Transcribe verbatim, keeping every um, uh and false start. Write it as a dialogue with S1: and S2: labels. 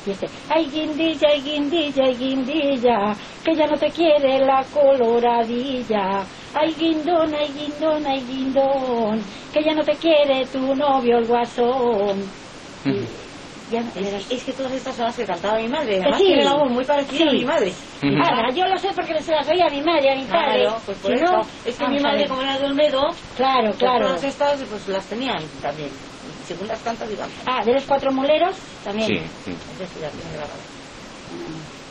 S1: Y este, ay guindilla, ay guindilla, ay guindilla, que ya no te quiere la coloradilla. Ay guindón, ay guindón, ay guindón, que ya no te quiere tu novio el guasón. Y ya,
S2: es, es que todas estas son las que cantaba mi madre, además
S1: sí,
S2: tiene la voz muy parecida
S1: sí.
S2: a mi madre.
S1: Ahora, yo lo sé porque se las oía a mi madre, a mi padre.
S2: Claro, pues por
S1: si
S2: eso.
S1: no,
S2: es que mi madre, como era de Olmedo,
S1: claro, claro.
S2: todas estas pues las tenían también. Según las cantas, digamos.
S1: Ah, de los cuatro moleros también.
S3: Sí, sí.
S2: Es decir, las tiene grabadas.